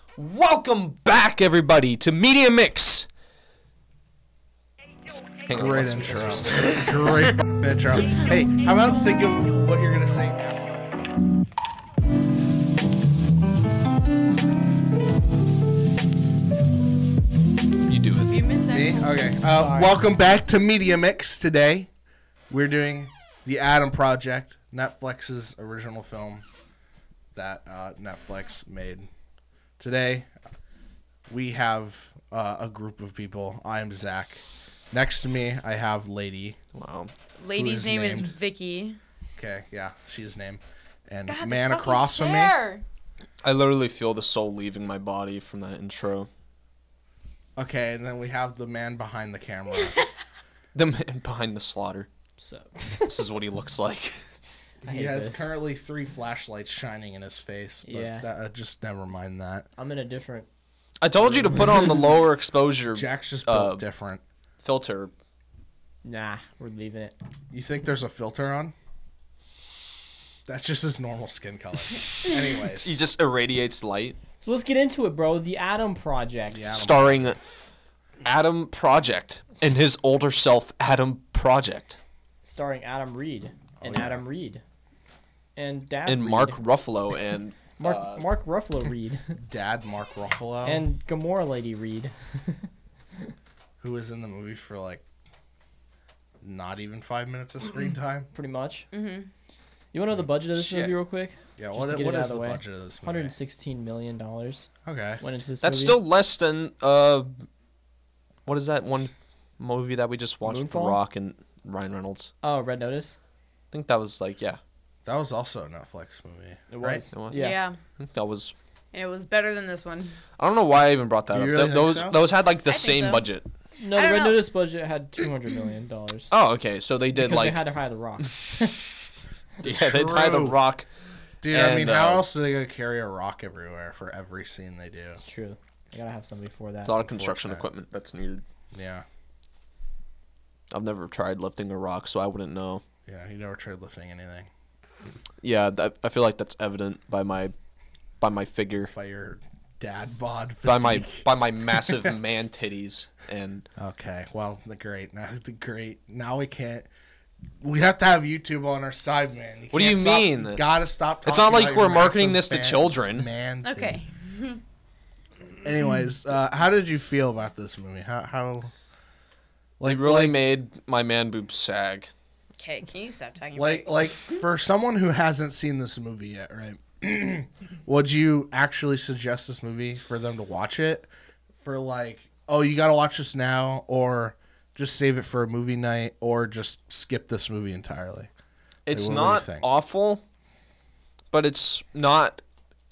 Welcome back, everybody, to Media Mix. Great intro. Great intro. Hey, how about think of what you're going to say now? You do it. You missed that. Me? Okay. Welcome back to Media Mix. Today, we're doing The Adam Project, Netflix's original film that Netflix made. Today, we have a group of people. I am Zach. Next to me, I have Lady. Wow. Lady's name is named? Vicky. Okay, yeah, she's named. And God, man this across fucking from me. chair. I literally feel the soul leaving my body from that intro. Okay, and then we have the man behind the camera. The man behind the slaughter. So, This is what he looks like. I He hate has this. currently 3 flashlights shining in his face. But Yeah. just never mind that. I'm in a different. I told you to put on the lower exposure Jack's just built Uh, different. filter. Nah, we're leaving it. You think there's a filter on? That's just his normal skin color. Anyways. He just irradiates light. So let's get into it, bro. The Adam Project. Yeah. Starring Adam Project and his older self, Adam Project. Starring Adam Reed and yeah. Adam Reed. And Dad And Reed. Mark Ruffalo and Mark Ruffalo Reed. Dad Mark Ruffalo, And Gamora Lady Reed. who was in the movie for like not even 5 minutes of screen time. Pretty much. Mm-hmm. You want to know the budget of this Shit. movie real quick? Yeah, Just what to get it out is of the the way. budget of this movie? $116 million Okay. went into this that's movie. still less than what is that one movie that we just watched with The Moonfall? Rock and Ryan Reynolds? Oh, Red Notice? I think that was like That was also a Netflix movie. It right? was. It was? Yeah. Yeah. I think that was. And it was better than this one. I don't know why I even brought that You up. really think Those so? those had like the I think same so. budget. No, I the don't Red know. Notice budget had $200 million. Oh, okay. So they did Because like they had to hire The Rock. yeah, they'd hire The True. Rock. Dude, I mean, And, how else do they gonna carry a rock everywhere for every scene they do? It's true. I gotta have somebody for that. There's a lot of construction Unfortunate. equipment that's needed. Yeah. I've never tried lifting a rock, so I wouldn't know. Yeah, he never tried lifting anything. Yeah, I feel like that's evident by my figure, By your dad bod by physique. my massive man titties, and Okay, well, Now we can't. We have to have YouTube on our side, man. What do you can't stop- mean? You gotta stop. It's not talking like about we're your marketing massive this to children. Man. Okay. Anyways, how did you feel about this movie? How? Like really made my man boobs sag. Okay, can you stop talking like for someone who hasn't seen this movie yet, right? Would you actually suggest this movie for them to watch it? For like, oh, you gotta watch this now, or just save it for a movie night, or just skip this movie entirely? It's what do you not think? awful, but it's not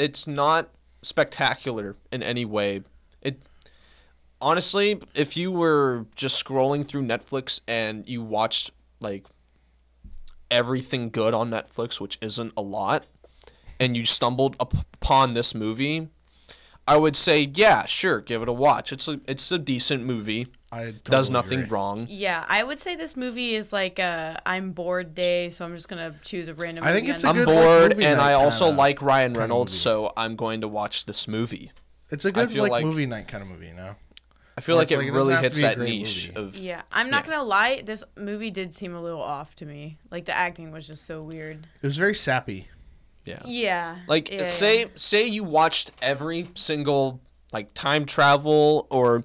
spectacular in any way. It honestly, if you were just scrolling through Netflix and you watched like everything good on Netflix, which isn't a lot, and you stumbled upon this movie, I would say, yeah, sure, give it a watch. It's a decent movie. I totally Does nothing agree. wrong. Yeah, I would say this movie is like a I'm bored day, so I'm just gonna choose a random I think movie it's on a I'm good, like, bored, movie and night I also kinda- like Ryan kinda Reynolds, movie. so I'm going to watch this movie. It's a good feel like- movie night kind of movie, you know. I feel Well, like it's it like, it really doesn't have hits to be a that great niche movie. of Yeah, I'm not gonna lie, this movie did seem a little off to me. Like the acting was just so weird. It was very sappy. yeah. Yeah. Like yeah, say you watched every single like time travel or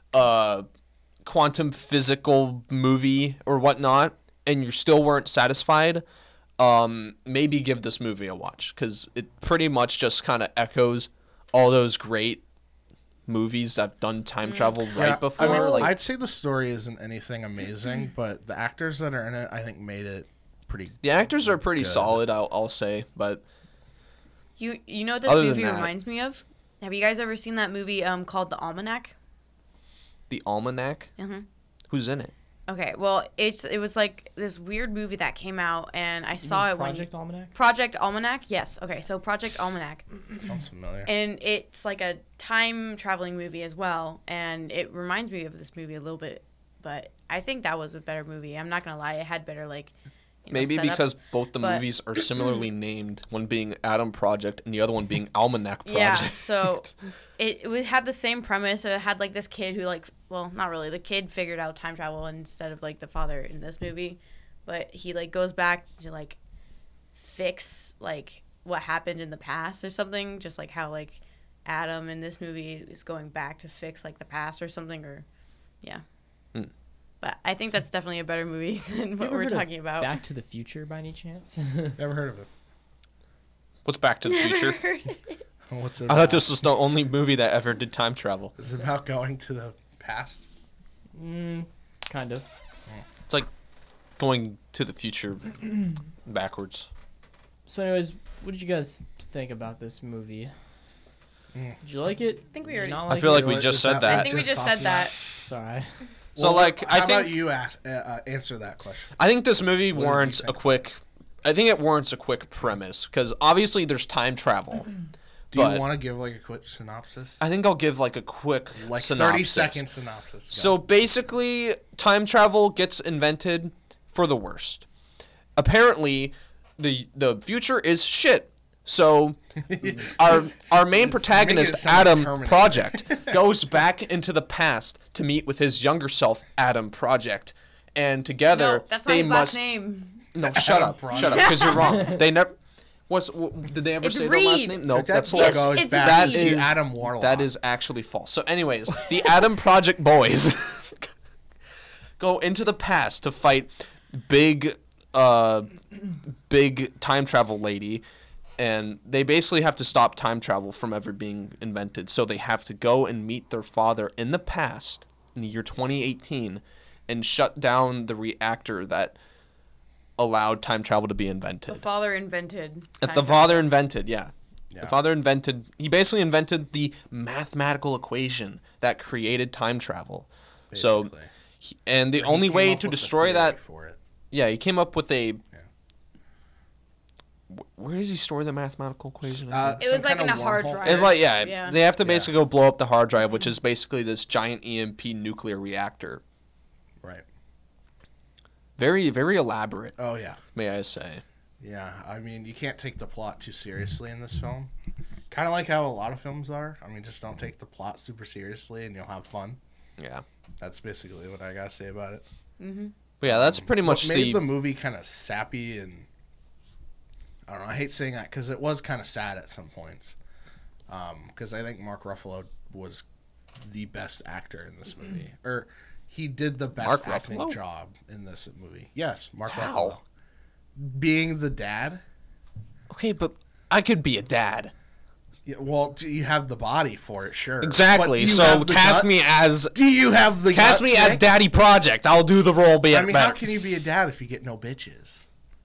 quantum physical movie or whatnot, and you still weren't satisfied. Maybe give this movie a watch because it pretty much just kind of echoes all those great movies that have done time travel right before. I mean, like I'd say the story isn't anything amazing, but the actors that are in it, I think, made it pretty. the actors are pretty good. solid, I'll say, but You know what this Other than movie that- reminds me of? Have you guys ever seen that movie called The Almanac? The Almanac, Mm-hmm. who's in it? Okay, well, it was like this weird movie that came out, and I saw it Project Almanac? Project Almanac. Yes. Okay, so Project Almanac, Sounds familiar. and it's like a time traveling movie as well, and it reminds me of this movie a little bit, but I think that was a better movie. I'm not gonna lie, it had better like Maybe setups. because both the but- movies are similarly named, one being Adam Project and the other one being Almanac Project. Yeah, so it would have the same premise. So it had like this kid who like, well, not really. The kid figured out time travel instead of like the father in this movie, but he like goes back to like fix like what happened in the past or something. Just like how like Adam in this movie is going back to fix like the past or something, or yeah. But I think that's definitely a better movie than what we're talking about. Back to the Future by any chance? Never heard of it. What's Back to the Future? What's it I about? thought this was the only movie that ever did time travel. Is it about going to the past? Kind of. It's like going to the future backwards. So, anyways, what did you guys think about this movie? Did you like it? I think we Did you already- not I feel like Is we just said what that. I think we just said talked that. Sorry. So, Well, like, I how about think you answer that question? I think this movie What did you warrants a think? quick. I think it warrants a quick premise because obviously there's time travel. Do But- you want to give like a quick synopsis? I think I'll give like a quick Like synopsis. 30-second synopsis. Go. So basically, time travel gets invented for the worst. Apparently, the future is shit. So our main protagonist, sound like Adam Terminator. Project, goes back into the past to meet with his younger self, Adam Project, and together No, that's not they his must. last name. No, shut up, Project. shut up, because you're wrong. They never. Did they ever It's say their last Reed. name? No, That that's logo false. is It's bad. That Reed. See is Adam Warlock. That is actually false. So, anyways, the Adam Project boys go into the past to fight big time travel lady, and they basically have to stop time travel from ever being invented. So they have to go and meet their father in the past, in the year 2018, and shut down the reactor that allowed time travel to be invented. The father invented. That time the travel. father invented, yeah. Yeah. The father invented, he basically invented the mathematical equation that created time travel. So, Basically. and the He only came way up to with the destroy theory that, for it. yeah, he came up with a, where does he store the mathematical equation? again? It was Some like kind in of a hard wormhole drive. thing. It's like, yeah, Yeah. they have to basically go blow up the hard drive, which is basically this giant EMP nuclear reactor. Right. Very, very elaborate, Oh yeah. may I say. Yeah. I mean, you can't take the plot too seriously in this film. Kind of like how a lot of films are. I mean, just don't take the plot super seriously, and you'll have fun. Yeah. That's basically what I gotta say about it. But yeah, that's pretty much What made the the movie kind of sappy and I don't know. I hate saying that because it was kind of sad at some points. Because I think Mark Ruffalo was the best actor in this movie, or he did the best Mark acting Ruffalo? job in this movie. Yes, Mark How? Ruffalo. Being the dad. Okay, but I could be a dad. Yeah, well, you have the body for it, sure. But Exactly. do you So have the cast guts? me as Do you have the cast guts, me as Nick? Daddy Project. I'll do the role. Be I mean, how better. can you be a dad if you get no bitches?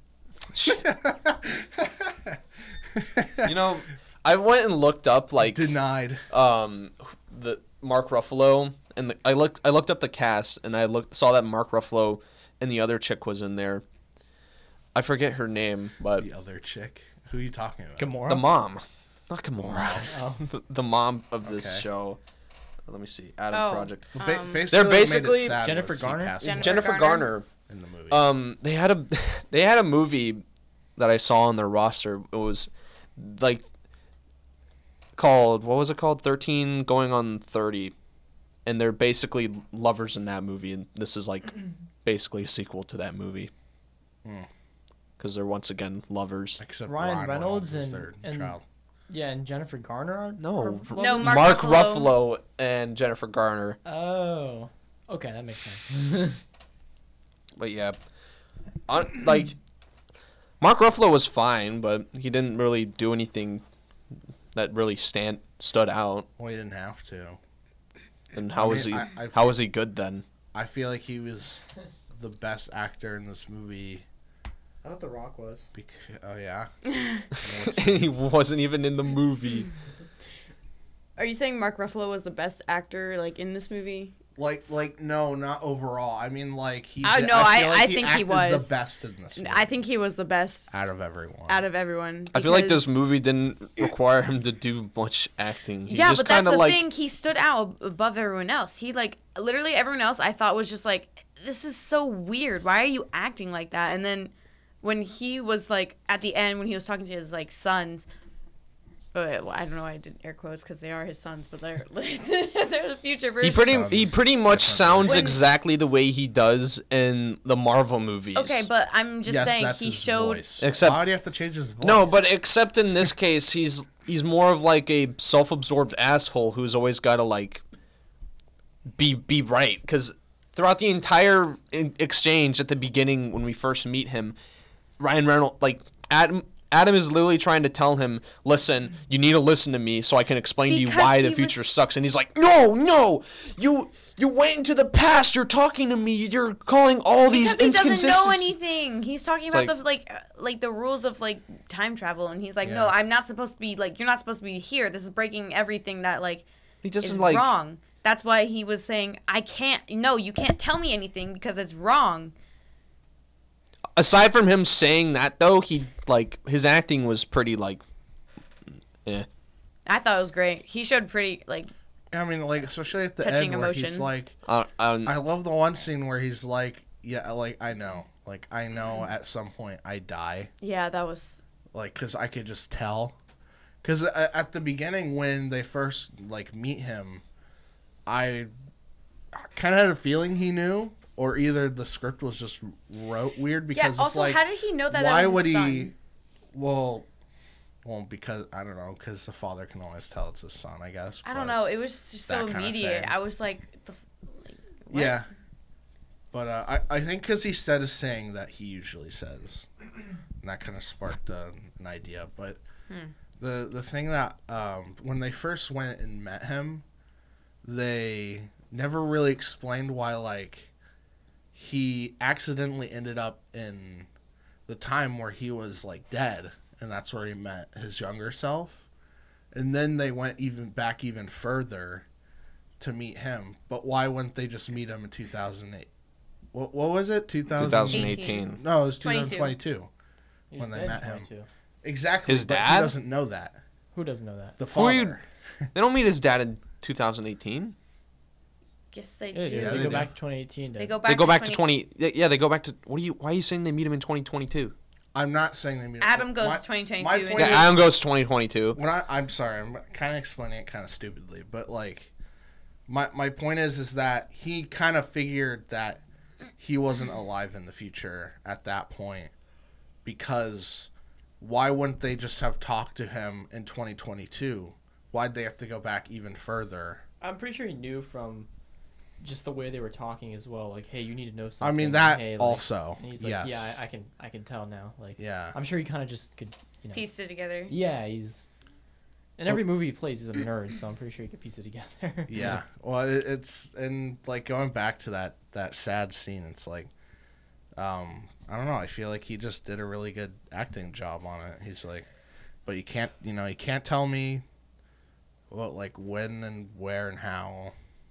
You know, I went and looked up like Denied. the Mark Ruffalo, and I looked up the cast, and I saw that Mark Ruffalo and the other chick was in there. I forget her name, but The other chick. Who are you talking about? Gamora. the mom, not Gamora, Oh. the mom of this Okay. show. Let me see, Adam Oh. Project. Well, They're what made it basically- sad Jennifer was he Garner? passed Jennifer away Jennifer Garner? Garner. in the movie. They had a they had a movie that I saw on their roster. It was like called, what was it called? 13 going on 30. And they're basically lovers in that movie, and this is like basically a sequel to that movie. Cuz they're once again lovers. Except Ryan Reynolds is and- their and- child. Yeah, and Jennifer Garner are No. are No, No, lovers? Mark Ruffalo. Ruffalo. And Jennifer Garner. Oh. Okay, that makes sense. But yeah, like Mark Ruffalo was fine, but he didn't really do anything that really stood out. Well, he didn't have to. And how was mean, he? I How was he good then? I feel like he was the best actor in this movie. I thought The Rock was. Oh yeah. He wasn't even in the movie. Are you saying Mark Ruffalo was the best actor like in this movie? Like no, not overall. I mean, like he. No, feel I like think he acted was. the best in this. Movie, I think he was the best out of everyone. out of everyone. I feel like this because- movie didn't require him to do much acting. He Yeah, just but that's kinda the like, thing. He stood out above everyone else. He like literally everyone else I thought was just like, this is so weird. Why are you acting like that? And then when he was like at the end when he was talking to his like sons. Well, I don't know why I did air quotes because they are his sons, but they're they're the future version. He pretty much sounds When- exactly the way he does in the Marvel movies. Okay, but I'm just Yes, saying that's he his showed. voice. Except- Why do you have to change his voice? No, but except in this case, he's more of like a self-absorbed asshole who's always got to like be right, because throughout the entire exchange at the beginning when we first meet him, Ryan Reynolds, like Adam is literally trying to tell him, listen, you need to listen to me so I can explain to you Because why the he future was- sucks. And he's like, no, you went into the past. You're talking to me. You're calling all these Because he doesn't know inconsistencies. anything. He's talking It's about like the rules of like time travel, and he's like, Yeah. no, I'm not supposed to be like, you're not supposed to be here. This is breaking everything that like He is doesn't like. wrong. That's why he was saying, I can't. No, you can't tell me anything because it's wrong. Aside from him saying that though, he like his acting was pretty like, I thought it was great. He showed pretty like I mean, like, especially at the Touching end where he's emotion. like, I I love the one scene where he's like, yeah, like, I know at some point I die. yeah, that was Like, because I could just tell. Because at the beginning, when they first, like, meet him, I kind of had a feeling he knew, or either the script was just wrote weird, because yeah. it's Also, like, how did he know that? why that was would his he, son? well, because, I don't know, because the father can always tell it's his son, I guess. I don't but- know. It was just so that kinda immediate. thing. I was like, what? Yeah. But I think because he said a saying that he usually says, and that kind of sparked an idea. But the thing that when they first went and met him, they never really explained why, like, he accidentally ended up in the time where he was, like, dead, and that's where he met his younger self. And then they went even further to meet him. But why wouldn't they just meet him in 2008? What was it? 2018. No, it was 22. 2022 He's when they dead met him. 22. Exactly. His but dad? He doesn't know that. Who doesn't know that? The Who are you- father. They don't meet his dad in 2018. Guess they Yeah, do. dude, Yeah, they they go do. back to 2018. They Dude. go back. They go back to 20. Yeah, they go back to. Why are you saying they meet him in 2022? I'm not saying they meet him. Adam goes My- to 2022. my and point Yeah, is- Adam goes to 2022. When I'm sorry, I'm kind of explaining it kind of stupidly, but like, my point is that he kind of figured that he wasn't alive in the future at that point, because why wouldn't they just have talked to him in 2022? Why'd they have to go back even further? I'm pretty sure he knew from just the way they were talking as well. Like, hey, you need to know I something. mean that hey, like, also. And he's like, yes. yeah, I can tell now. Like, Yeah. I'm sure he kind of just could, you know. pieced it together. Yeah, he's. In every movie he plays, he's a nerd, so I'm pretty sure he could piece it together. Yeah. Well, it's and like going back to that sad scene, it's like, I don't know. I feel like he just did a really good acting job on it. He's like, but you can't tell me what, like, when and where and how.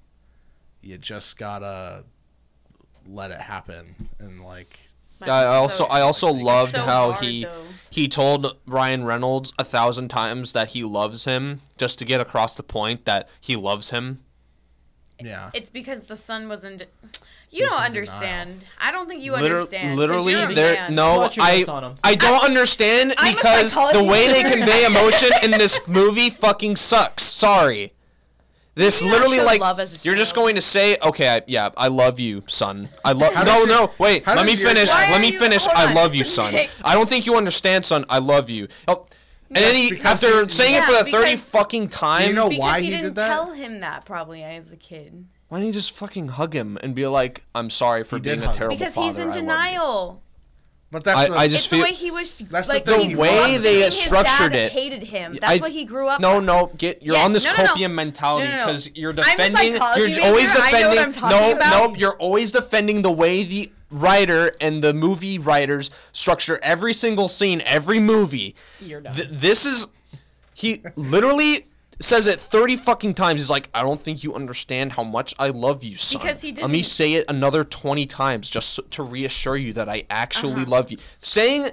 You just gotta let it happen, and like, I also loved so how hard, he though. he told Ryan Reynolds 1,000 times that he loves him just to get across the point that he loves him. yeah. It's because the son wasn't. You He's don't in understand. I don't think you Liter- understand. 'cause literally, you're a there. man. No, What's your notes on him? I don't understand I'm a because the psychology way they major. convey emotion in this movie fucking sucks. Sorry. This You not literally show like love as a you're just child. going to say, okay, I love you, son. I love. How No, does your- no, wait. how Let me does your finish. dad- Let Why me are you- finish. hold I on. love you, son. I don't think you understand, son. I love you. Oh, and then he, because after he- saying it Yeah, for the 30 because- fucking time, Do you know Because why he he didn't did that? tell him that probably as a kid. why didn't he just fucking hug him and be like, I'm sorry for He did being a hug him. terrible Because father. he's in I love you." denial. But that's I just It's the feel way he was. That's the like, thing, he the grew way up they thinking his structured dad it. hated him. I- That's what he grew up. No, with. no, you're Yes, on this no, no, no. copium mentality No, no, no. because you're I'm a defending. psychology You're always major. I know defending. what I'm talking about. Nope. You're always defending the way the writer and the movie writers structure every single scene, every movie. You're done. This is. He literally says it 30 fucking times. He's like, I don't think you understand how much I love you, son. Because he Let me didn't- say it another 20 times just to reassure you that I actually Uh-huh. love you.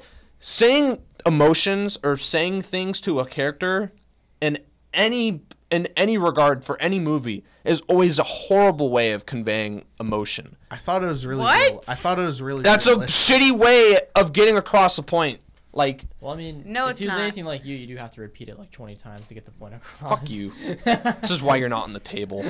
Saying emotions or saying things to a character in any in any regard for any movie is always a horrible way of conveying emotion. I thought it was really. What? I thought it was really. That's a realistic. shitty way of getting across the point. Like, Well, I mean, No, if it's he was not. anything like you do have to repeat it like 20 times to get the point across. fuck you. This is why you're not on the table.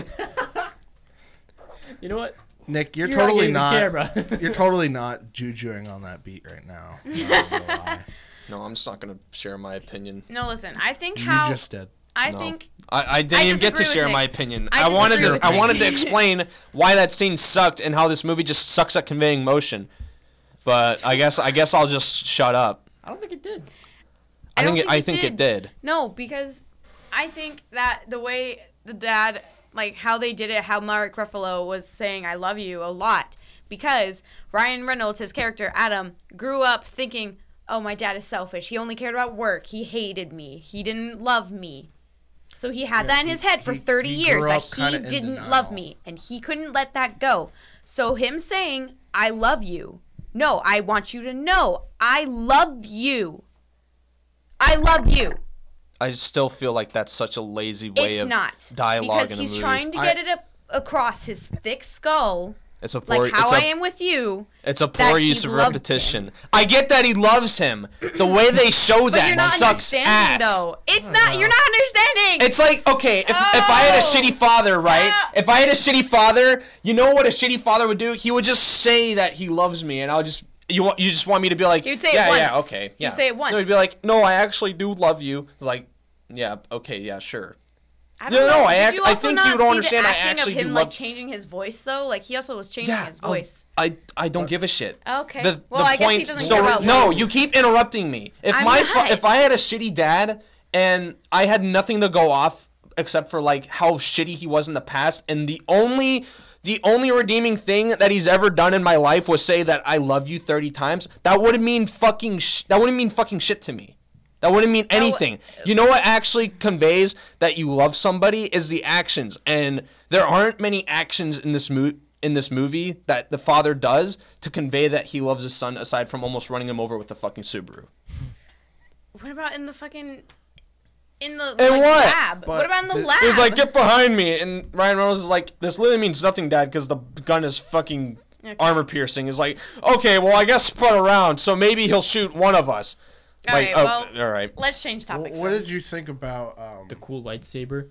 You know what? Nick, you're You're totally not getting not. the camera. You're totally not jujuing on that beat right now. I don't know why. No, I'm just not gonna share my opinion. No, listen. I think You how just did. I No. think I didn't even get to disagree with share Nick. my opinion. I I wanted disagree to with I Nick. wanted to explain why that scene sucked and how this movie just sucks at conveying motion. But I guess I'll just shut up. I don't think it did. I don't I think it did. no, because I think that the way the dad, like how they did it, how Mark Ruffalo was saying "I love you" a lot, because Ryan Reynolds, his character Adam, grew up thinking, "Oh, my dad is selfish. He only cared about work. He hated me. He didn't love me." So he had that in his head for 30 he years grew that up kinda he in didn't denial. love me, and he couldn't let that go. So him saying, "I love you." No, I want you to know, I love you. I love you. I still feel like that's such a lazy way It's of not. dialogue because in a he's movie. trying to get it up across his thick skull, It's a poor like how it's I a, am with you. it's a that poor he use of loved repetition. I get that he loves him. The way they show But that you're not sucks understanding, ass. though. It's not. You're not understanding. It's like, okay, if I had a Oh. shitty father, right? Ah. If I had a shitty father, you know what a shitty father would do? He would just say that he loves me, and I'll just you just want me to be like, He would say it yeah, yeah, once. okay, He'd yeah. say it once. No, he'd be like, no, I actually do love you. Like, yeah, okay, yeah, sure. I No, don't no, know. I Did act- you I also think not you don't see understand the I acting actually of him do like love- changing his voice though. Like he also was changing Yeah, his voice. I don't give a shit. Okay. The Well, I guess he point doesn't still care about no, love. you keep interrupting me. If I'm if not. I had a shitty dad and I had nothing to go off except for like how shitty he was in the past, and the only redeeming thing that he's ever done in my life was say that I love you 30 times, that wouldn't mean fucking shit to me. That wouldn't mean anything. You know what actually conveys that you love somebody is the actions, and there aren't many actions in this movie that the father does to convey that he loves his son, aside from almost running him over with the fucking Subaru. What about in the fucking in the And like, what? lab? What about in the lab? He was like, "Get behind me," and Ryan Reynolds is like, "This literally means nothing, Dad, because the gun is fucking Okay. armor piercing." Is like, "Okay, well, I guess spread around, so maybe he'll shoot one of us." All Like, right, well, all right. let's change topics. What then. did you think about? The cool lightsaber.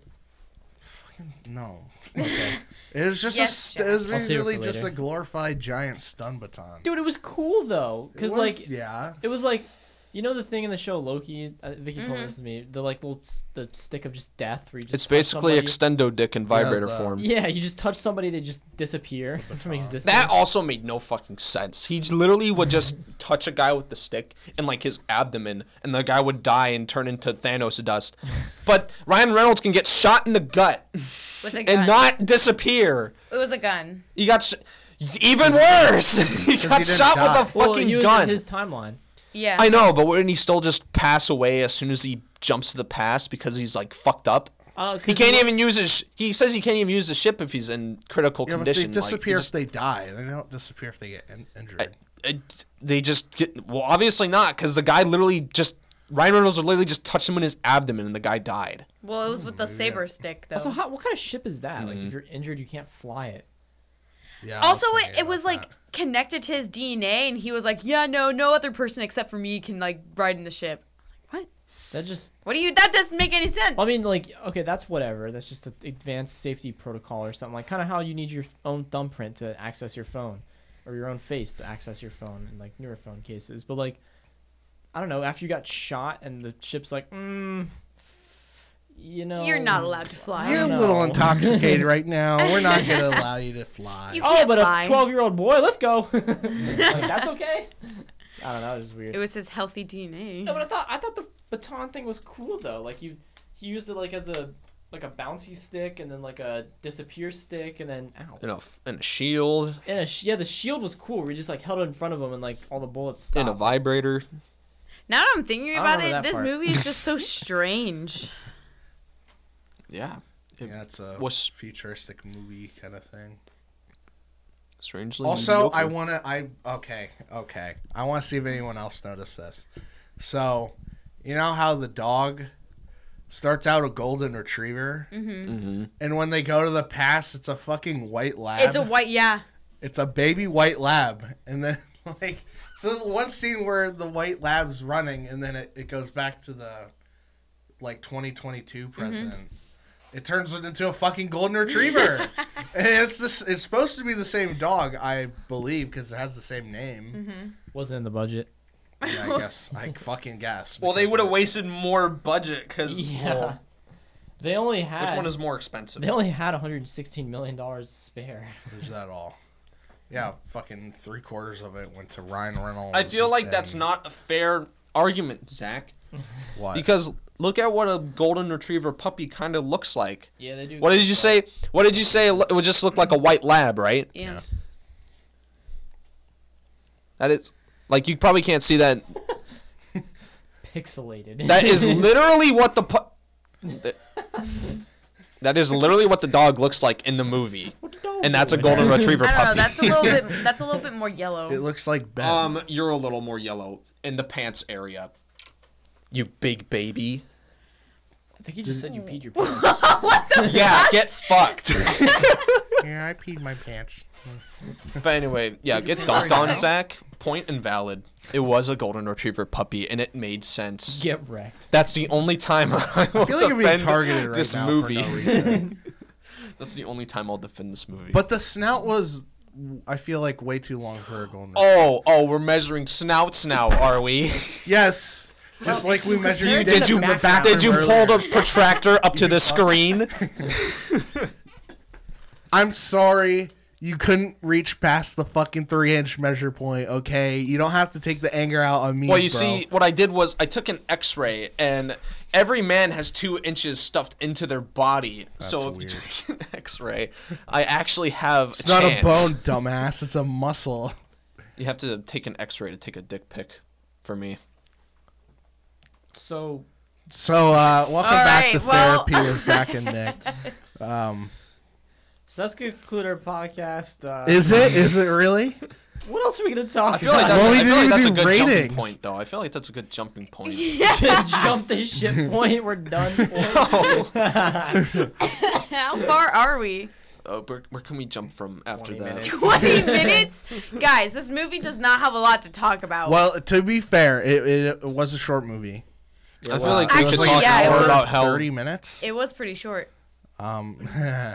No. Okay. It was just Yes, it was I'll save it basically for just a later. glorified giant stun baton. Dude, it was cool though, It cause was- like yeah. it was like, you know the thing in the show Loki. Vicky Mm-hmm. told this to me. The like little the stick of just death where you just It's touch basically somebody. extendo dick in vibrator the- form. Yeah, you just touch somebody, they just disappear from existence. That also made no fucking sense. He literally would just touch a guy with the stick in like his abdomen, and the guy would die and turn into Thanos dust. But Ryan Reynolds can get shot in the gut With a gun. and not disappear. It was a gun. He got even worse. He got he didn't shot die. with a well, fucking he was gun. in his timeline. Yeah. I know, but wouldn't he still just pass away as soon as he jumps to the past because he's like fucked up? He He can't even use his. He says he can't even use the ship if he's in critical Yeah, but they condition. disappear Like, if they die. They don't disappear if they get injured. they just get. Well, obviously not, because the guy literally just. Ryan Reynolds would literally just touch him in his abdomen, and the guy died. Well, it was with the saber stick though. Also, what kind of ship is that? Like, Mm-hmm. if you're injured, you can't fly it. Yeah. I was Also, thinking it was about like that. connected to his DNA, and he was like, "Yeah, no other person except for me can like ride in the ship." I was like, "What? That just. What do you? That doesn't make any sense." I mean, like, okay, that's whatever. That's just an advanced safety protocol or something. Like, kind of how you need your own thumbprint to access your phone, or your own face to access your phone in like newer phone cases. But like, I don't know. After you got shot and the ship's like, you know, you're not allowed to fly. You're a no. little intoxicated right now. We're not going to allow you to fly. You- Oh, can't but fly. a 12-year-old boy, let's go. Like, that's okay. I don't know. It was weird. It was his healthy DNA. No, but I thought the baton thing was cool though. Like he used it like as a bouncy stick, and then like a disappear stick, and then ow. And a shield, And yeah, the shield was cool. We just like held it in front of him, and like all the bullets stopped. and a vibrator. Now that I'm thinking I don't about remember it, that this part. movie is just so strange. Yeah. Yeah, it's a Was- futuristic movie kind of thing. Strangely. Also, I mediocre. okay. I want to see if anyone else noticed this. So, you know how the dog starts out a golden retriever, Mm-hmm. and when they go to the past, it's a fucking white lab. It's a white, yeah. It's a baby white lab, and then like so one scene where the white lab's running, and then it goes back to the like 2022 present. It turns it into a fucking golden retriever, and it's supposed to be the same dog, I believe, because it has the same name. Wasn't in the budget. Yeah, I fucking guess. Well, they because would have wasted more budget because Yeah. They only had. which one is more expensive? They only had $116 million to spare. Is that all? Yeah, fucking 3/4 of it went to Ryan Reynolds. I feel like that's and- not a fair argument, Zach. What? Because look at what a golden retriever puppy kind of looks like. Yeah, they do. What did you say? What did you say? It would just look like a white lab, right? Yeah. That is, like, you probably can't see that. Pixelated. That is literally what that is literally what the dog looks like in the movie, and that's a golden retriever I don't know. puppy. That's a little bit more yellow. It looks like Ben. You're a little more yellow in the pants area. You big baby. I think you just said you peed your pants. Yeah, get fucked. Yeah, I peed my pants. But anyway, yeah, get dunked on, Zach. Point invalid. It was a golden retriever puppy, and it made sense. Get wrecked. That's the only time I will I feel like I'm being defend targeted right this now movie. for no reason. That's the only time I'll defend this movie. But the snout was, I feel like, way too long for a golden. we're measuring snout, are we? Yes. Just like we measured Did dicks you in the bathroom did you earlier. pull the protractor up to the screen? I'm sorry. You couldn't reach past the fucking 3-inch measure point, okay? You don't have to take the anger out on me, Well, you bro. see, what I did was I took an X-ray, and every man has 2 inches stuffed into their body. So if weird. you take an X-ray, I actually have It's a not chance. a bone, dumbass. It's a muscle. You have to take an X-ray to take a dick pic for me. So, So, welcome back right, to well- therapy with Zach and Nick. so let's conclude our podcast. Is it? Is it really? What else are we gonna talk I feel like about? that's, Well, we I feel like didn't that's a even good do jumping ratings. point, though. I feel like that's a good jumping point. Jump the ship point. We're done. How far are we? Where can we jump from after 20 that? minutes. 20 minutes? Guys, this movie does not have a lot to talk about. Well, to be fair, it was a short movie. I feel like we Actually, could talk yeah, it more was about how 30 minutes. It was pretty short. I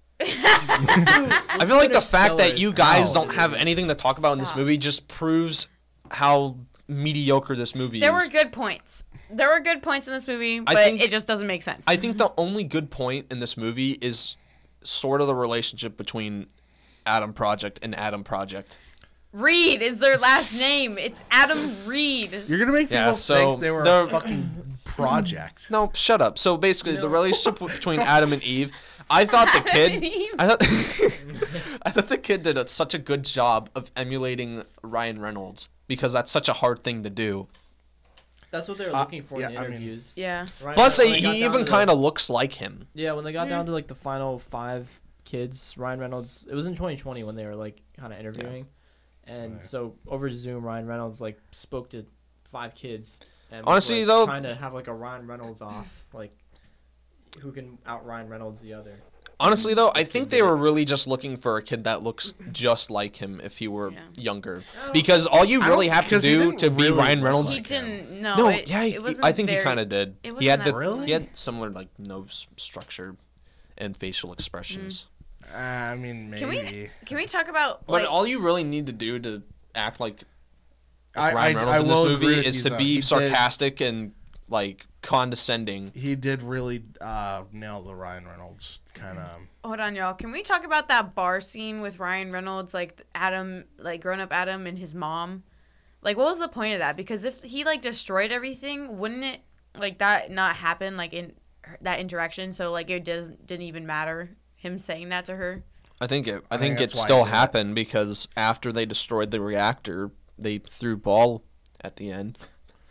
feel like the fact that you guys don't have anything to talk about in this Stop. movie just proves how mediocre this movie There is. were good points. There were good points in this movie, but think- it just doesn't make sense. I think the only good point in this movie is sort of the relationship between Adam Project and Adam Project. Reed is their last name. It's Adam Reed. You're gonna make people Yeah, so think they were the- a fucking project. No, shut up. So basically, the relationship between Adam and Eve, I thought the Adam and kid, Eve. I thought, I thought the kid did such a good job of emulating Ryan Reynolds because that's such a hard thing to do. That's what they were looking for in yeah, the I mean- interviews. Yeah. Ryan- Plus, when they got he down even to the- kind of looks like him. Yeah, when they got down to like the final 5 kids, Ryan Reynolds. It was in 2020 when they were like kind of interviewing, and Right. so over Zoom, Ryan Reynolds like spoke to 5 kids. And Honestly, was, though- trying to have like a Ryan Reynolds off, like who can out Ryan Reynolds the other. Honestly, though, I think they were really just looking for a kid that looks just like him if he were Yeah. younger. Because all you I really don't- have to because he do didn't to be really Ryan look Reynolds. He didn't. No. No, it, yeah, it wasn't I think he very- kind of did. it He had wasn't the that- Really? he had similar like nose structure and facial expressions. I mean, maybe. Can we talk about But like, all you really need to do to act like I Ryan Reynolds in will this agree movie with is you, to though. be He did- sarcastic and like condescending. He did really nail the Ryan Reynolds kind of. hold on, y'all. Can we talk about that bar scene with Ryan Reynolds, like Adam, like grown up Adam and his mom? Like, what was the point of that? Because if he like destroyed everything, wouldn't it like that not happen like in that interaction? So like it didn't even matter him saying that to her. I think it think that's why still he did it. happened because after they destroyed the reactor, they threw ball at the end.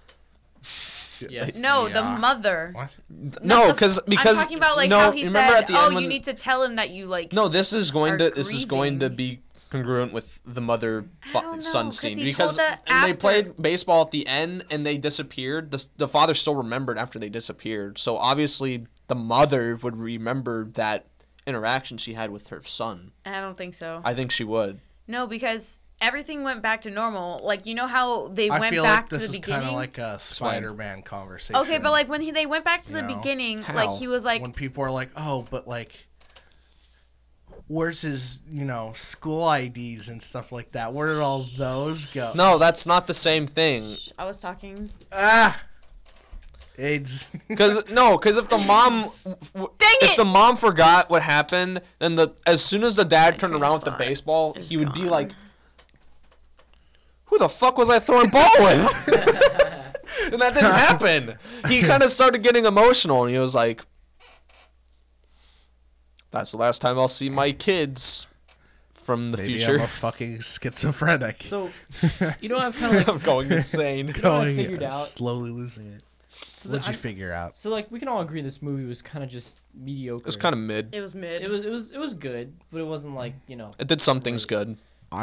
Yes. No, the Yeah. mother. What? No, Not the- because I'm talking about like no, how he remember said, at the "Oh, end you when- need to tell him that you like." No, this is going are to be congruent with the mother I don't know, son 'cause scene he because told that and they after. played baseball at the end and they disappeared. The father still remembered after they disappeared. So obviously the mother would remember that interaction she had with her son. I don't think so. I think she would. No, because everything went back to normal. Like, you know how they I went feel back like to this the is kind beginning? of like a Spider-Man conversation. Okay, but like when they went back to the You know? beginning, How? like he was like, when people are like, "Oh, but like, where's his, school IDs and stuff like that? Where did all those go?" No, that's not the same thing. I was talking. AIDS. Because if the mom, if the mom forgot what happened, then as soon as the dad turned train around of with the thought baseball, is he would be gone. like, "Who the fuck was I throwing ball with?" And that didn't happen. He kind of started getting emotional, and he was like, "That's the last time I'll see my kids from the Maybe future." I'm a fucking schizophrenic. So, I've kind of like I'm going insane. you know what I figured out? slowly losing it. So What'd you figure out? So like we can all agree this movie was kind of just mediocre. It was kind of mid. It was mid. It was good, but it wasn't like It did some things good.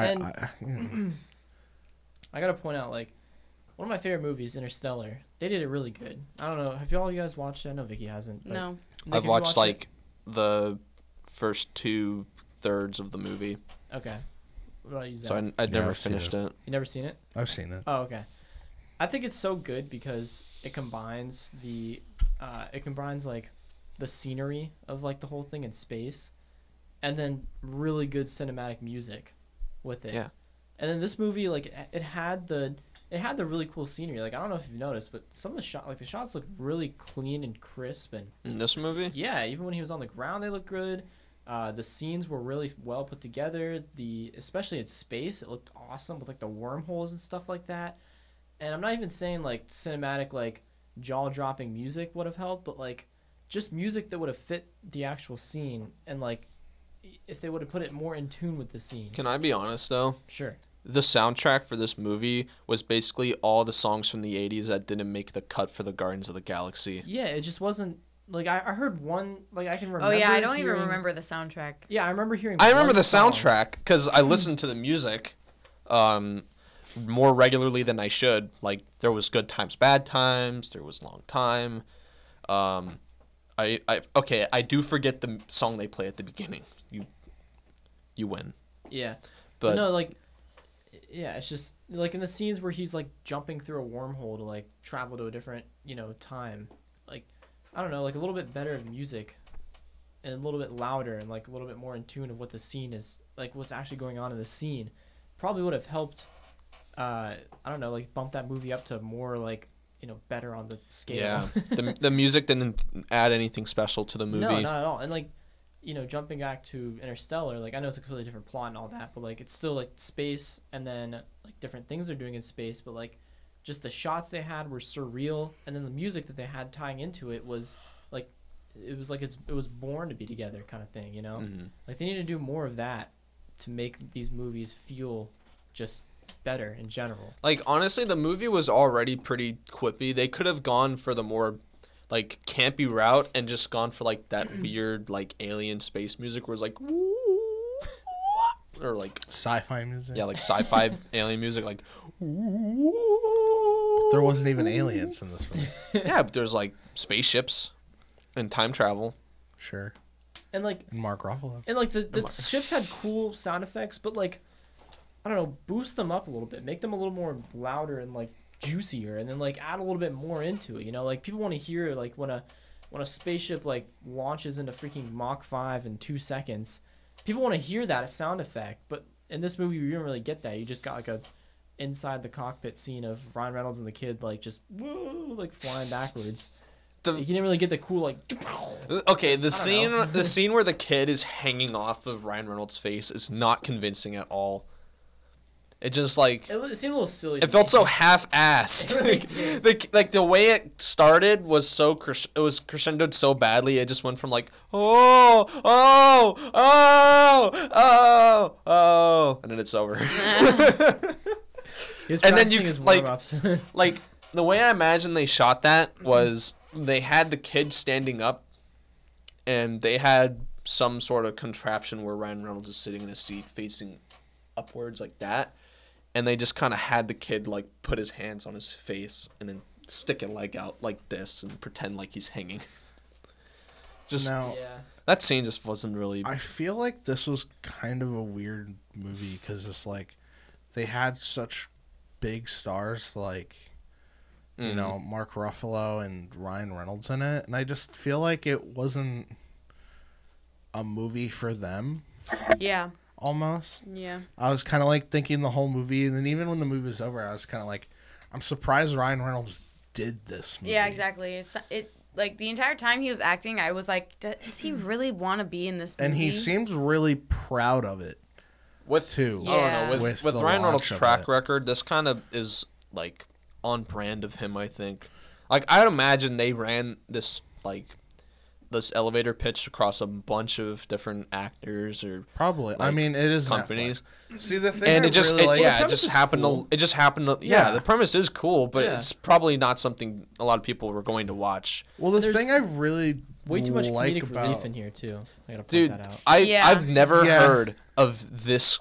I gotta point out like one of my favorite movies, Interstellar. They did it really good. I don't know. Have you guys watched it? I know Vicky hasn't. But No. Nick, I've have you watched it? like the first 2/3 of the movie, Okay. What about you, Zach? so I'd never I've seen finished it. You never seen it? I've seen it. Oh, okay. I think it's so good because it combines like the scenery of like the whole thing in space, and then really good cinematic music with it. Yeah. And then this movie, like it had the really cool scenery. Like I don't know if you've noticed, but some of the shots look really clean and crisp, and In this movie? yeah, even when he was on the ground, they looked good. The scenes were really well put together. Especially in space, it looked awesome with like the wormholes and stuff like that. And I'm not even saying like cinematic, like jaw-dropping music would have helped, but like just music that would have fit the actual scene, and like if they would have put it more in tune with the scene. Can I be honest though? Sure. The soundtrack for this movie was basically all the songs from the 80s that didn't make the cut for the Guardians of the Galaxy. Yeah, it just wasn't like I heard one, like I can remember. Oh yeah, I don't even hearing- remember the soundtrack. Yeah, I remember hearing. I remember one the song. soundtrack because I listened to the music more regularly than I should. Like there was Good Times, Bad Times, there was Long Time. I do forget the song they play at the beginning. You win. Yeah, But no, like, yeah, it's just like in the scenes where he's like jumping through a wormhole to like travel to a different time. Like, I don't know, like a little bit better music, and a little bit louder, and like a little bit more in tune of what the scene is, like what's actually going on in the scene, probably would have helped. I don't know, like bump that movie up to more like better on the scale. yeah, the music didn't add anything special to the movie. No, not at all. And like, jumping back to Interstellar, like I know it's a completely different plot and all that, but like it's still like space, and then like different things they're doing in space, but like just the shots they had were surreal, and then the music that they had tying into it was like it was born to be together kind of thing, Mhm. Like they need to do more of that to make these movies feel just better in general. Like honestly, the movie was already pretty quippy. They could have gone for the more like campy route and just gone for like that weird like alien space music where it's like or like Sci-fi music. yeah, like sci-fi alien music like There wasn't even aliens in this one. yeah, but there's like spaceships and time travel. Sure. And like And Mark Ruffalo. And like the ships had cool sound effects, but like I don't know, boost them up a little bit, make them a little more louder and like juicier, and then like add a little bit more into it. Like people want to hear like when a spaceship like launches into freaking Mach 5 in 2 seconds, people want to hear that sound effect. But in this movie, you didn't really get that. You just got like a inside the cockpit scene of Ryan Reynolds and the kid like just whoa, like flying backwards. You didn't really get the cool like. Okay, the know. scene where the kid is hanging off of Ryan Reynolds' face is not convincing at all. It just like It seemed a little silly. it felt so half-assed. It really like the way it started was it was crescendoed so badly. It just went from like oh, and then it's over. He was and then you, practicing his like- warm-ups. Like the way I imagine they shot that was they had the kid standing up, and they had some sort of contraption where Ryan Reynolds is sitting in a seat facing upwards like that, and they just kind of had the kid like put his hands on his face and then stick a leg out like this and pretend like he's hanging. Just Now, Yeah. that scene just wasn't really. I feel like this was kind of a weird movie because it's like they had such big stars like you Mhm. know Mark Ruffalo and Ryan Reynolds in it, and I just feel like it wasn't a movie for them Yeah. almost. Yeah. I was kind of like thinking the whole movie, and then even when the movie was over, I was kind of like, I'm surprised Ryan Reynolds did this movie. Yeah, exactly. It like the entire time he was acting, I was like, does he really want to be in this movie? And he seems really proud of it with too. I don't Yeah. know With with the Ryan Reynolds' launch of track it. record, this kind of is like on brand of him. I think. Like I'd imagine they ran this elevator pitch across a bunch of different actors or Probably. I like, mean, it is companies. Netflix. See the thing, And I it just really like, yeah, it premise just is happened cool. to it just happened to yeah, Yeah. the premise is cool, but Yeah. it's probably not something a lot of people were going to watch. well, the There's thing I really Way too much like comedic about relief in here too. I gotta point Dude, that out. Yeah. I've never Yeah. heard of this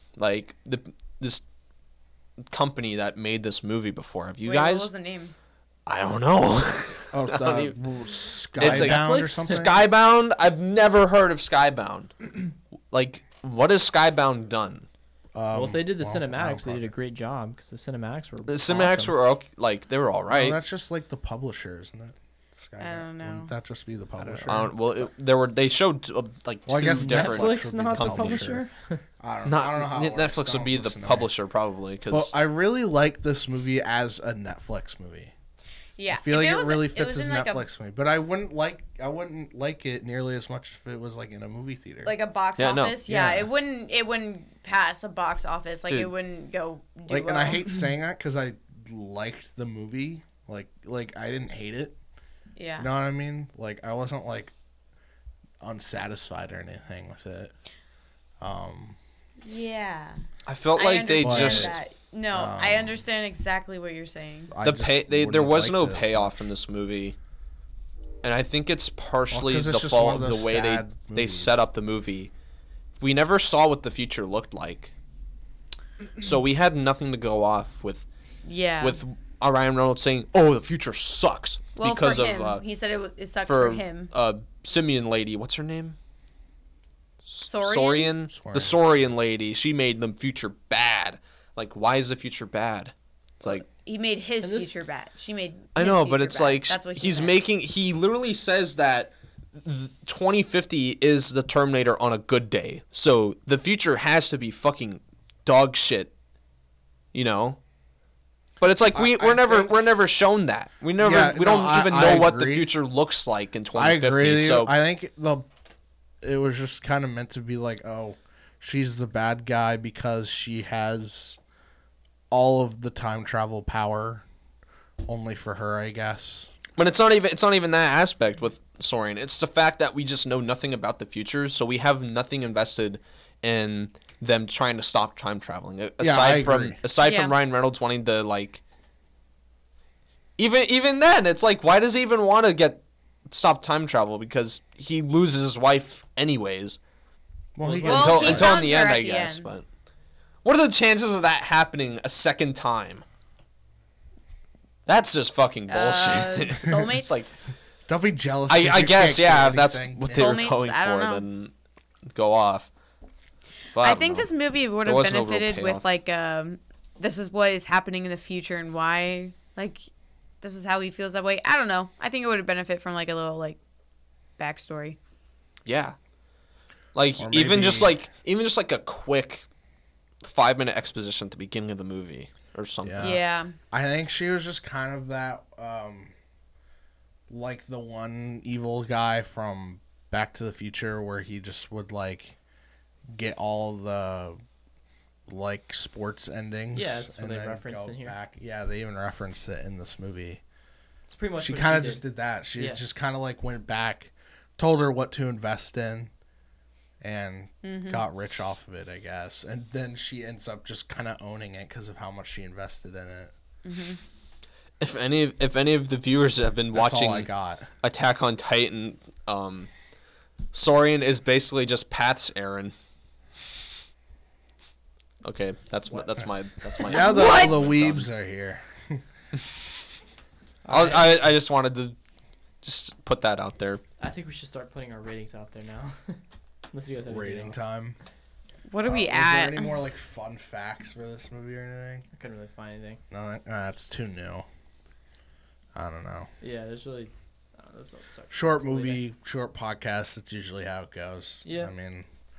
this company that made this movie before. Have you Wait, guys? What was the name? I don't know. oh, don't the even- Skybound like or Netflix? something. Skybound? I've never heard of Skybound. Like, what has Skybound done? Well, if they did the well, cinematics, they did a Project. great job because the cinematics were. The cinematics awesome. were okay, like they were all No, right. that's just like the publisher, isn't it? Skybound. I don't know. Wouldn't that just be the publisher? Well, they showed like Well, I two guess different. Netflix Netflix, would be not the publisher. publisher. I don't Not know how it Netflix works. would be Don't the listen to me. publisher probably Well, because I really like this movie as a Netflix movie. Yeah. I feel If like it was- really it fits was as in, like, Netflix movie, but I wouldn't like it nearly as much if it was like in a movie theater. like a box Yeah, no. office. Yeah, Yeah. it wouldn't pass a box office. Like Dude. it wouldn't go. Do like, and I well. hate saying that because I liked the movie. Like I didn't hate it. Yeah. You know what I mean? Like I wasn't like unsatisfied or anything with it. Yeah. I felt I like they understand just that. No, I understand exactly what you're saying. I the just pay there wouldn't was like no it as payoff in this movie, and I think it's partially 'cause it's the just one fault of of those the way they sad they set movies. up the movie. We never saw what the future looked like, so we had nothing to go off with Yeah. Ryan Reynolds saying, "Oh, the future sucks," well, because for of him, he said it sucked for for him. Simian lady. What's her name? Saurian? The Saurian lady. She made the future bad. Like, why is the future bad? It's like He made his And this- future bad. She made. I his know, but future it's bad. like That's what he's meant. making. He literally says that 2050 is the Terminator on a good day. So the future has to be fucking dog shit. You know. But it's like I we're think- never shown that. We don't I- even I know what the agree. future looks like in I 2050. agree with you. So I think it was just kind of meant to be like, oh, she's the bad guy because she has all of the time travel power only for her, I guess. But it's not even that aspect with Saurian. It's the fact that we just know nothing about the future, so we have nothing invested in them trying to stop time traveling. I agree. Aside Yeah. from Ryan Reynolds wanting to like even then, it's like why does he even want to stop time travel? Because he loses his wife anyways. Well, he Well, gets- Well, he until in found the her end, at I the guess. end. But what are the chances of that happening a second time? That's just fucking bullshit. Soulmates. It's like don't be jealous. 'cause I you guess can't yeah. get If that's anything. what they were Soulmates? going I don't for, know. then go off. But I don't think know. this movie would There have was no real benefited with payoff. like this is what is happening in the future and why like this is how he feels that way. I don't know. I think it would have benefit from like a little like backstory. Yeah. Like Or even just maybe- like a quick 5-minute exposition at the beginning of the movie or something. Yeah. Yeah. I think she was just kind of that, like the one evil guy from Back to the Future, where he just would like get all the like sports endings. Yeah, that's what and they then referenced go in here. back. Yeah, they even referenced it in this movie. It's pretty much She what kind of did. just did that. She Yeah. just kind of like went back, told her what to invest in, and got rich off of it, I guess. And then she ends up just kind of owning it because of how much she invested in it. If any of the viewers have been That's watching all I got. Attack on Titan, Saurian is basically just Pat's Aaron. Okay, that's my Now that What? all the weebs are here. I just wanted to just put that out there. I think we should start putting our ratings out there now. Unless you guys have anything Rating else. time. What are we Is at? there any more like fun facts for this movie or anything? I couldn't really find anything. No, that's too new. I don't know. Yeah, there's really. That's sorry. Short Totally movie, short podcast. That's usually how it goes. Yeah. I mean,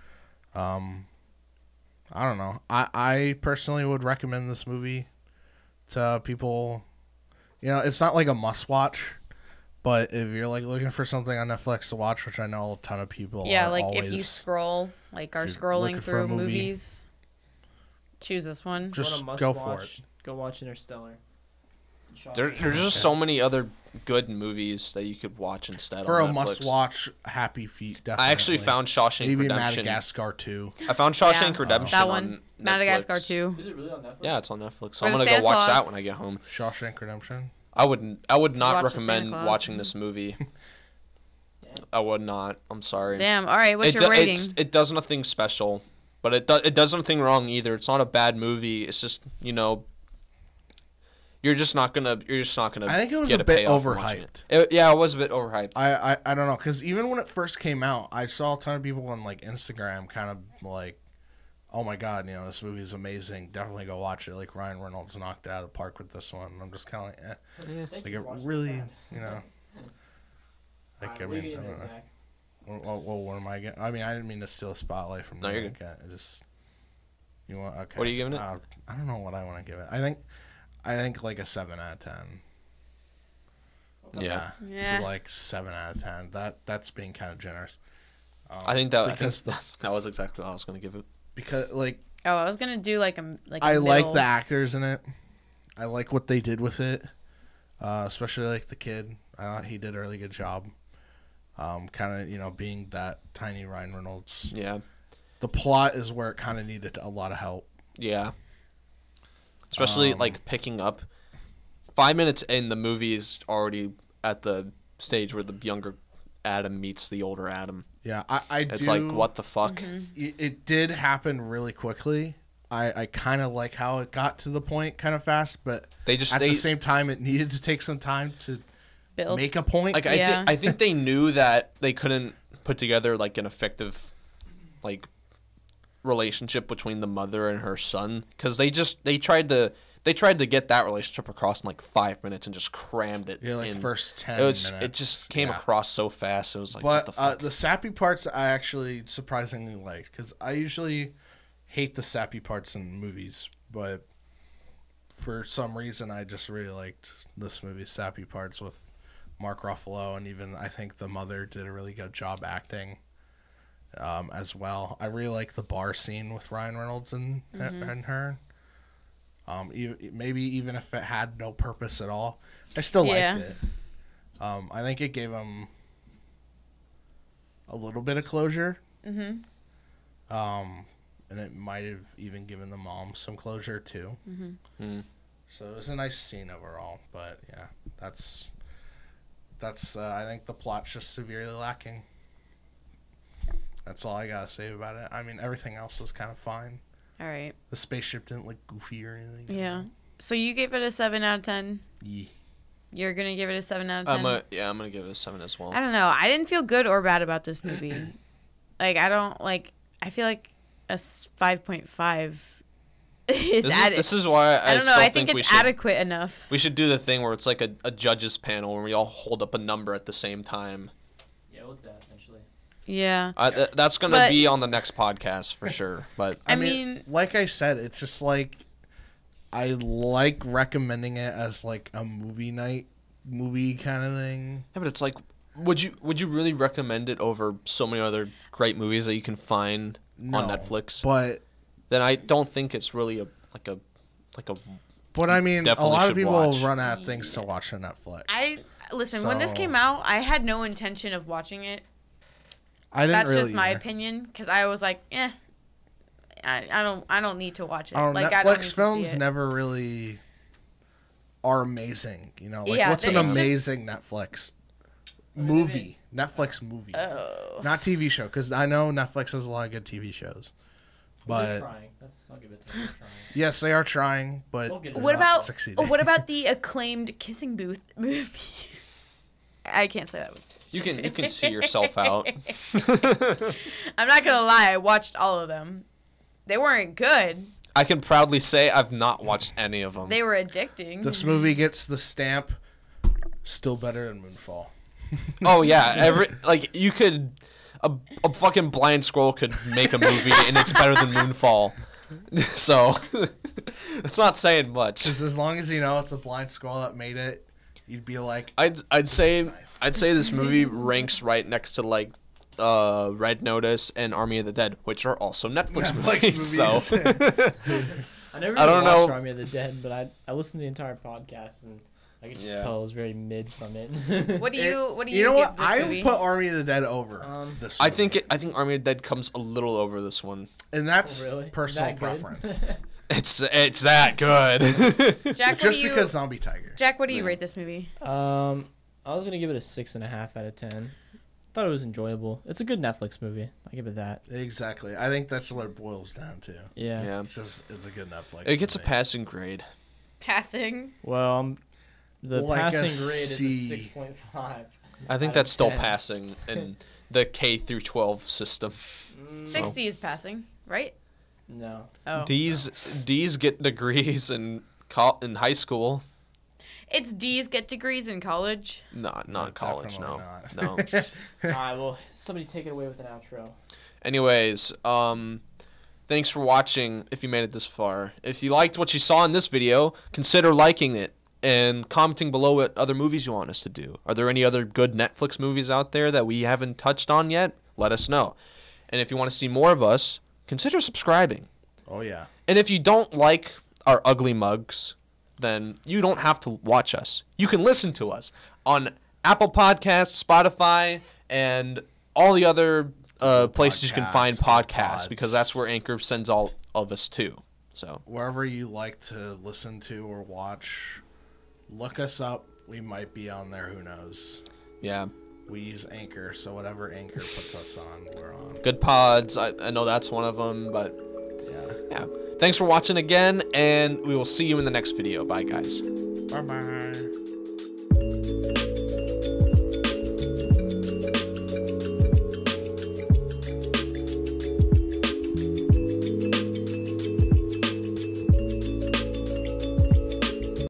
I don't know. I personally would recommend this movie to people. You know, it's not like a must watch, but if you're like looking for something on Netflix to watch, which I know a ton of people Yeah, are like always, if you scroll, like are if you're looking scrolling for a through movie, movies, choose this one. just Want a go must-watch? for it. Go watch Interstellar. There's just so many other good movies that you could watch instead For on a Netflix. must-watch, Happy Feet. Definitely. I actually found Shawshank maybe Redemption. Madagascar 2. I found Shawshank Yeah, Redemption that on one, Netflix. Madagascar 2. Is it really on Netflix? Yeah, it's on Netflix. So Or I'm the gonna Santa go watch that Claus. when I get home. Shawshank Redemption. I would not Watch the Santa recommend Claus. watching this movie. I would not. I'm sorry. Damn. All right. What's It your do- rating? it does nothing special, but it does nothing wrong either. It's not a bad movie. It's just you're just not gonna I think it was get a bit payoff from watching overhyped. Yeah, it was a bit overhyped. I don't know, because even when it first came out, I saw a ton of people on like Instagram kind of like, oh my god, this movie is amazing, definitely go watch it. Like Ryan Reynolds knocked it out of the park with this one. And I'm just kind of like, Thank like you it for watching really, Sad. like Alright, I leave mean, it I in don't there, know. Zach. Well, what am I getting? I mean, I didn't mean to steal a spotlight from No, you. you're good. I just, you want okay? What are you giving it? I don't know what I want to give it. I think like a 7 out of 10. Yeah. Yeah. So like 7 out of 10. That's being kind of generous. I think that because that was exactly what I was gonna give it. because like Oh, I was gonna do like a I like middle. the actors in it. I like what they did with it, especially like the kid. I thought he did a really good job. Kind of being that tiny Ryan Reynolds. Yeah. The plot is where it kind of needed a lot of help. Yeah. Especially like picking up 5 minutes in, the movie is already at the stage where the younger Adam meets the older Adam. Yeah, I do. It's like, what the fuck? It did happen really quickly. I kind of like how it got to the point kind of fast, but They just at the same time, it needed to take some time to Build. make a point. like Yeah. I think they knew that they couldn't put together like an effective like relationship between the mother and her son, because they tried to get that relationship across in like 5 minutes and just crammed it. Yeah, like in. first 10 It minutes. just came Yeah. across so fast. It was like, what the But fuck? the sappy parts I actually surprisingly liked, because I usually hate the sappy parts in movies, but for some reason I just really liked this movie's sappy parts with Mark Ruffalo, and even I think the mother did a really good job acting as well. I really like the bar scene with Ryan Reynolds and her. Maybe even if it had no purpose at all, I still Yeah. liked it. I think it gave him a little bit of closure. Mm-hmm. And it might have even given the mom some closure too. Mm. So it was a nice scene overall. But yeah, that's. I think the plot's just severely lacking. That's all I gotta say about it. I mean, everything else was kind of fine. All right. The spaceship didn't look goofy or anything. Yeah. So you gave it a 7 out of 10. Yeah. You're gonna give it a 7 out of 10. I'm gonna give it a 7 as well. I don't know. I didn't feel good or bad about this movie. Like I feel like a 5.5 is added. This is why I don't know. still I think we it's should adequate enough. we should do the thing where it's like a judges panel where we all hold up a number at the same time. Yeah, we'll do that eventually. Yeah. That's gonna But- be on the next podcast for sure. But I mean, like I said, it's just like I like recommending it as like a movie night movie kind of thing. yeah, but it's like, would you really recommend it over so many other great movies that you can find on Netflix? But Then I don't think it's really a But I mean, a Definitely lot of should people watch. run out of things to watch on Netflix. listen. When this So- came out, I had no intention of watching it. I didn't That's really just my either. opinion, because I was like, I don't need to watch it. Oh, Like I don't need Netflix to see films it. never really are amazing. Like Yeah, what's an it's just- amazing Netflix movie? Netflix movie, Oh. not TV show. Because I know Netflix has a lot of good TV shows. But trying. I'll give it to them. They're trying. yes, they are trying, but They'll get it they're What not about succeeding. what about the acclaimed Kissing Booth movie? I can't say that. You can see yourself out. I'm not gonna lie. I watched all of them. They weren't good. I can proudly say I've not watched any of them. They were addicting. This movie gets the stamp. Still better than Moonfall. Oh yeah, you could a fucking blind squirrel could make a movie and it's better than Moonfall. So it's not saying much. Because as long as you know it's a blind squirrel that made it, you'd be like, I'd say this movie ranks right next to like Red Notice and Army of the Dead, which are also Netflix movies. So I never I really don't watched know. Army of the Dead, but I listened to the entire podcast and I could just Yeah. tell it was very mid from it. What do you you know give what? this I movie? would put Army of the Dead over this. I movie. think Army of the Dead comes a little over this one. and that's Oh, really? Is personal that good? preference. It's that good. Jack, what Just do you because Zombie Tiger. Jack, what do you rate this movie? I was gonna give it a 6.5 out of 10. Thought it was enjoyable. It's a good Netflix movie. I give it that. Exactly. I think that's what it boils down to. Yeah. Yeah, It's a good Netflix. it gets a movie. passing grade. Passing. Well, the Like a passing grade is C. a 6.5. I think Out that's of still 10. passing in the K through 12 system. 60 is passing, right? No. Oh. D's get degrees in high school. It's D's get degrees in college. Not college. No, Definitely no. All right. Well, somebody take it away with an outro. Anyways, thanks for watching. If you made it this far, if you liked what you saw in this video, consider liking it and commenting below what other movies you want us to do. Are there any other good Netflix movies out there that we haven't touched on yet? Let us know. And if you want to see more of us, consider subscribing. Oh yeah. And if you don't like our ugly mugs, then you don't have to watch us. You can listen to us on Apple Podcasts, Spotify, and all the other places you can find podcasts, because that's where Anchor sends all of us to. So Wherever you like to listen to or watch, look us up. We might be on there. Who knows? yeah, We use Anchor, so whatever Anchor puts us on, we're on. good pods. I know that's one of them, but Yeah. yeah. Thanks for watching again, and we will see you in the next video. Bye, guys. Bye bye.